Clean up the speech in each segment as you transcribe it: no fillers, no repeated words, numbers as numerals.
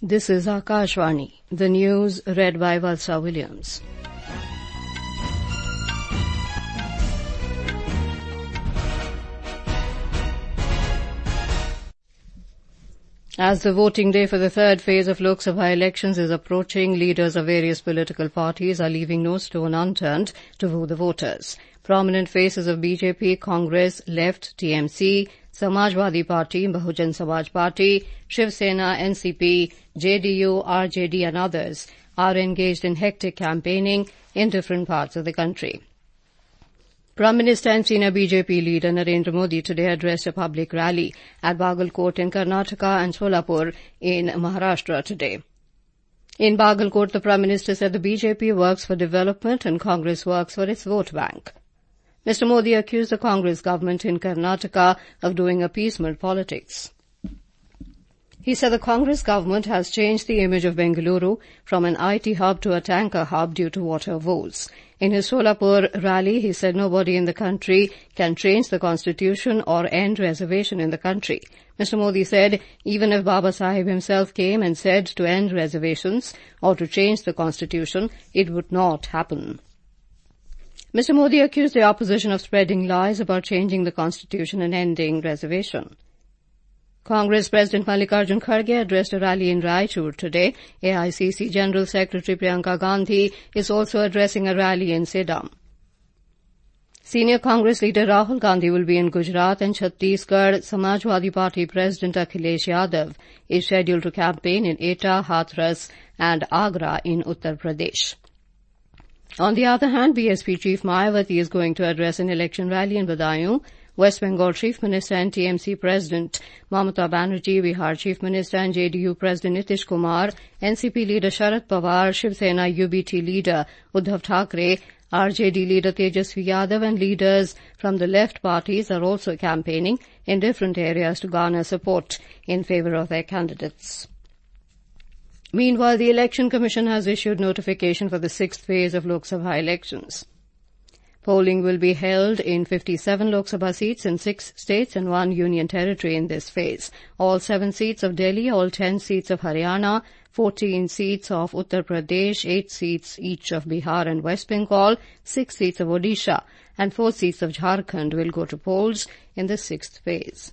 This is Akashvani. The news read by Valsa Williams. As the voting day for the third phase of Lok Sabha elections is approaching, leaders of various political parties are leaving no stone unturned to woo the voters. Prominent faces of BJP, Congress, Left, TMC, Samajwadi Party, Bahujan Samaj Party, Shiv Sena, NCP, JDU, RJD and others are engaged in hectic campaigning in different parts of the country. Prime Minister and senior BJP leader Narendra Modi today addressed a public rally at Bagalkot in Karnataka and Solapur in Maharashtra today. In Bagalkot, the Prime Minister said the BJP works for development and Congress works for its vote bank. Mr. Modi accused the Congress government in Karnataka of doing appeasement politics. He said the Congress government has changed the image of Bengaluru from an IT hub to a tanker hub due to water woes. In his Solapur rally, he said nobody in the country can change the constitution or end reservation in the country. Mr. Modi said even if Baba Sahib himself came and said to end reservations or to change the constitution, it would not happen. Mr. Modi accused the opposition of spreading lies about changing the constitution and ending reservation. Congress President Mallikarjun Kharge addressed a rally in Raichur today. AICC General Secretary Priyanka Gandhi is also addressing a rally in Sedam. Senior Congress leader Rahul Gandhi will be in Gujarat and Chhattisgarh. Samajwadi Party President Akhilesh Yadav is scheduled to campaign in Etah, Hathras and Agra in Uttar Pradesh. On the other hand, BSP Chief Mayawati is going to address an election rally in Badaun. West Bengal Chief Minister and TMC President Mamata Banerjee, Bihar Chief Minister and JDU President Nitish Kumar, NCP leader Sharad Pawar, Shiv Sena UBT leader Uddhav Thackeray, RJD leader Tejasvi Yadav and leaders from the left parties are also campaigning in different areas to garner support in favour of their candidates. Meanwhile, the Election Commission has issued notification for the sixth phase of Lok Sabha elections. Polling will be held in 57 Lok Sabha seats in 6 states and 1 union territory in this phase. All 7 seats of Delhi, all 10 seats of Haryana, 14 seats of Uttar Pradesh, 8 seats each of Bihar and West Bengal, 6 seats of Odisha and 4 seats of Jharkhand will go to polls in the 6th phase.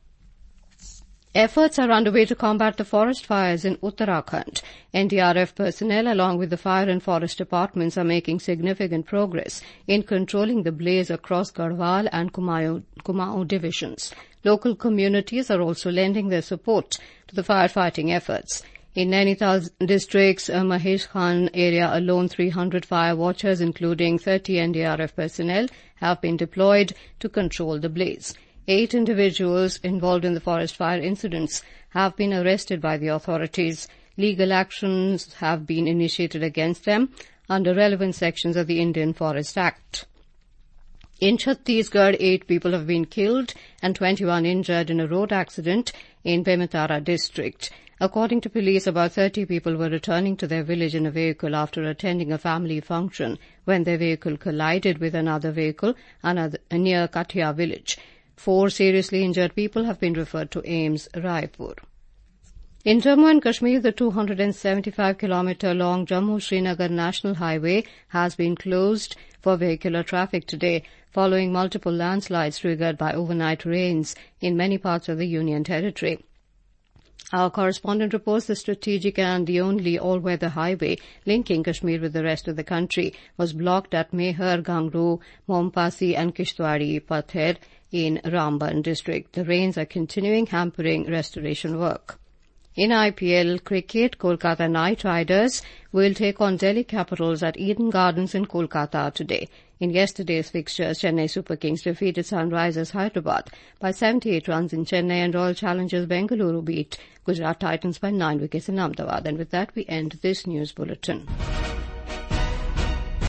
Efforts are underway to combat the forest fires in Uttarakhand. NDRF personnel along with the fire and forest departments are making significant progress in controlling the blaze across Garhwal and Kumaon divisions. Local communities are also lending their support to the firefighting efforts. In Nainital district's Mahesh Khan area alone, 300 fire watchers including 30 NDRF personnel have been deployed to control the blaze. 8 individuals involved in the forest fire incidents have been arrested by the authorities. Legal actions have been initiated against them under relevant sections of the Indian Forest Act. In Chhattisgarh, 8 people have been killed and 21 injured in a road accident in Bemetara district. According to police, about 30 people were returning to their village in a vehicle after attending a family function when their vehicle collided with another vehicle near Kathia village. 4 seriously injured people have been referred to AIIMS, Raipur. In Jammu and Kashmir, the 275-kilometre-long Jammu-Srinagar National Highway has been closed for vehicular traffic today, following multiple landslides triggered by overnight rains in many parts of the Union Territory. Our correspondent reports the strategic and the only all-weather highway linking Kashmir with the rest of the country was blocked at Meher, Gangru, Mompasi and Kishtwari Pather in Ramban district. The rains are continuing, hampering restoration work. In IPL cricket, Kolkata Knight Riders will take on Delhi Capitals at Eden Gardens in Kolkata today. In yesterday's fixtures, Chennai Super Kings defeated Sunrisers Hyderabad by 78 runs in Chennai and Royal Challengers Bengaluru beat Gujarat Titans by 9 wickets in Ahmedabad. And with that, we end this news bulletin.